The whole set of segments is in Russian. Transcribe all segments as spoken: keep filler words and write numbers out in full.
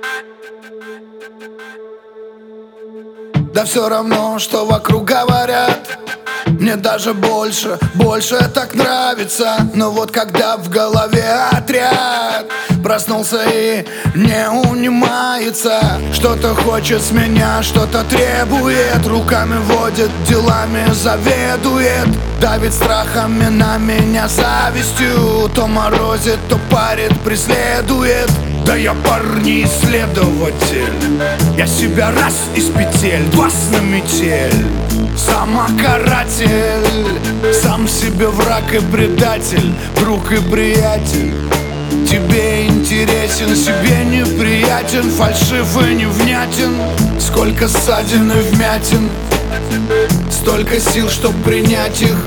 Да все равно, что вокруг говорят. Мне даже больше, больше так нравится. Но вот когда в голове отряд проснулся и не унимается, что-то хочет с меня, что-то требует, руками водит, делами заведует, давит страхами на меня завистью, то морозит, то парит, преследует. Да я парни исследователь, я себя раз из петель, два на метель. Самокаратель, сам себе враг и предатель, друг и приятель. Тебе интересен, себе неприятен, фальшив и невнятен. Сколько ссадин и вмятин, столько сил, чтоб принять их.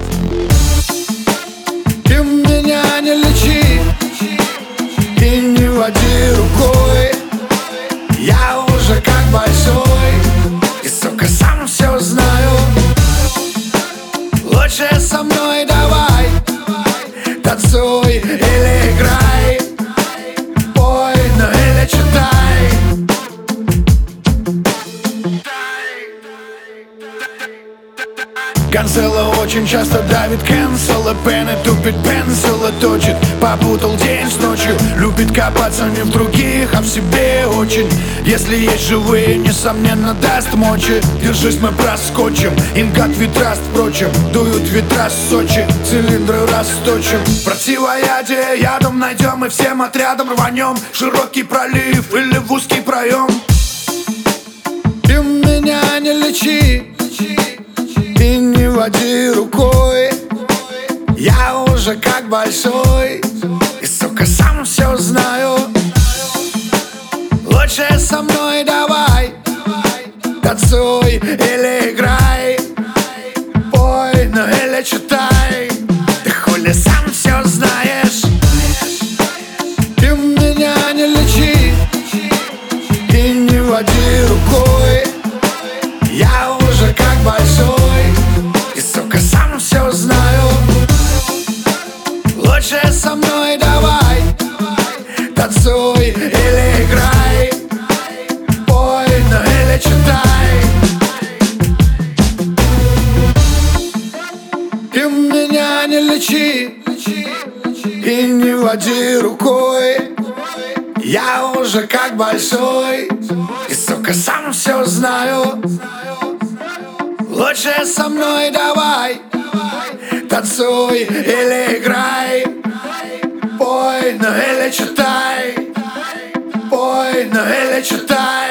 Ты меня не лечи и не води рукой. Я уже как большой и, сука, сам все знаю. Лучше со мной давай, танцуй или играй, пой, ну или читай. Канцела очень часто давит cancel, и пены тупит пенсил и точит. Попутал день с ночью, любит копаться не в других, а в себе очень. Если есть живые, несомненно даст мочи. Держись, мы проскочим, ингат витраст, впрочем. Дуют ветра с Сочи, цилиндры расточим. Противоядие ядом найдем и всем отрядом рванем в широкий пролив или в узкий проем. Ты меня не лечи и не води рукой. Я уже как большой и, сука, сам все знаю. Лучше со мной давай, танцуй или играй, пой, ну или читай. Ты хули сам все знаешь. Ты меня не лечи и не води рукой. Я уже как большой и, сука, сам все знаю. Лучше со мной давай, танцуй или играй, пой, ну или читай. Ты меня не лечи и не води рукой. Я уже как большой и, сука, сам все знаю. Лучше со мной давай, танцуй или играй, пой, ну или читай, пой, ну или читай.